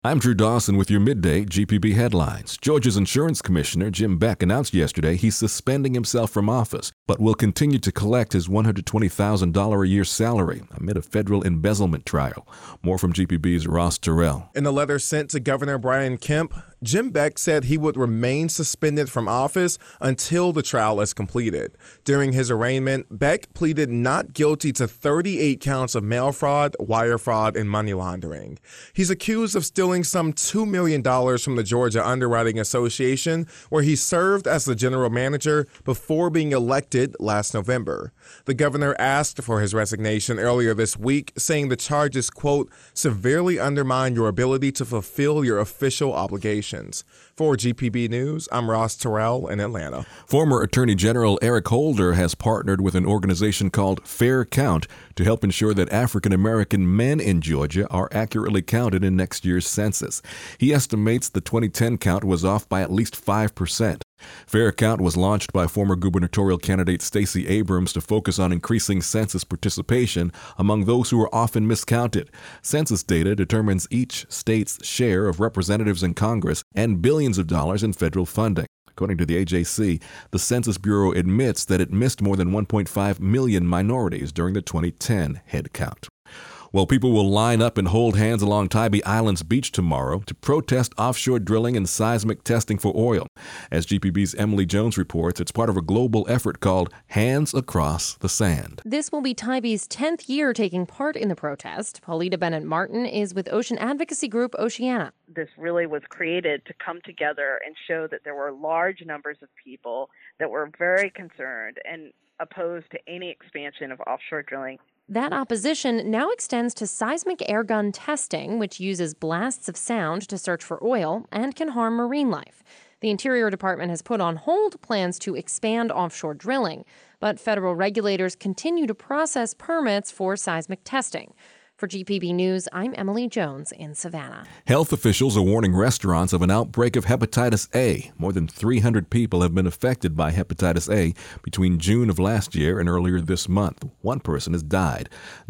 I'm Drew Dawson with your midday GPB headlines. Georgia's insurance commissioner, Jim Beck, announced yesterday he's suspending himself from office, but will continue to collect his $120,000 a year salary amid a federal embezzlement trial. More from GPB's Ross Terrell. In a letter sent to Governor Brian Kemp, Jim Beck said he would remain suspended from office until the trial is completed. During his arraignment, Beck pleaded not guilty to 38 counts of mail fraud, wire fraud, and money laundering. He's accused of stealing some $2 million from the Georgia Underwriting Association, where he served as the general manager before being elected last November. The governor asked for his resignation earlier this week, saying the charges, quote, severely undermine your ability to fulfill your official obligations. For GPB News, I'm Ross Terrell in Atlanta. Former Attorney General Eric Holder has partnered with an organization called Fair Count to help ensure that African American men in Georgia are accurately counted in next year's census. He estimates the 2010 count was off by at least 5%. Fair Count was launched by former gubernatorial candidate Stacey Abrams to focus on increasing census participation among those who are often miscounted. Census data determines each state's share of representatives in Congress and billions of dollars in federal funding. According to the AJC, the Census Bureau admits that it missed more than 1.5 million minorities during the 2010 head count. Well, people will line up and hold hands along Tybee Island's beach tomorrow to protest offshore drilling and seismic testing for oil. As GPB's Emily Jones reports, it's part of a global effort called Hands Across the Sand. This will be Tybee's 10th year taking part in the protest. Paulita Bennett Martin is with ocean advocacy group Oceana. This really was created to come together and show that there were large numbers of people that were very concerned and opposed to any expansion of offshore drilling. That opposition now extends to seismic airgun testing, which uses blasts of sound to search for oil and can harm marine life. The Interior Department has put on hold plans to expand offshore drilling, but federal regulators continue to process permits for seismic testing. For GPB News, I'm Emily Jones in Savannah. Health officials are warning restaurants of an outbreak of hepatitis A. More than 300 people have been affected by hepatitis A between June of last year and earlier this month. One person has died.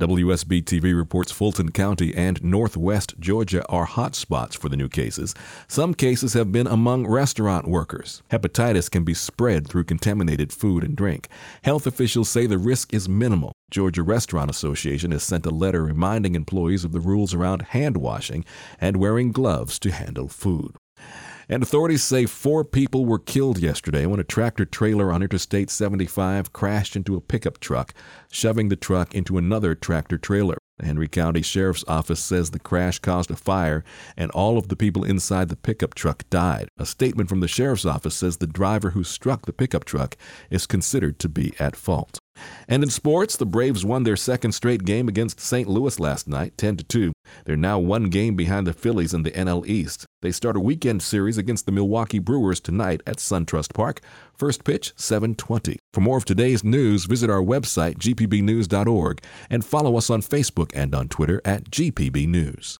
WSB-TV reports Fulton County and Northwest Georgia are hotspots for the new cases. Some cases have been among restaurant workers. Hepatitis can be spread through contaminated food and drink. Health officials say the risk is minimal. Georgia Restaurant Association has sent a letter reminding employees of the rules around hand washing and wearing gloves to handle food. And authorities say 4 people were killed yesterday when a tractor-trailer on Interstate 75 crashed into a pickup truck, shoving the truck into another tractor-trailer. The Henry County Sheriff's Office says the crash caused a fire and all of the people inside the pickup truck died. A statement from the Sheriff's Office says the driver who struck the pickup truck is considered to be at fault. And in sports, the Braves won their second straight game against St. Louis last night, 10-2. They're now 1 game behind the Phillies in the NL East. They start a weekend series against the Milwaukee Brewers tonight at SunTrust Park. First pitch, 7:20. For more of today's news, visit our website, gpbnews.org, and follow us on Facebook and on Twitter at GPB News.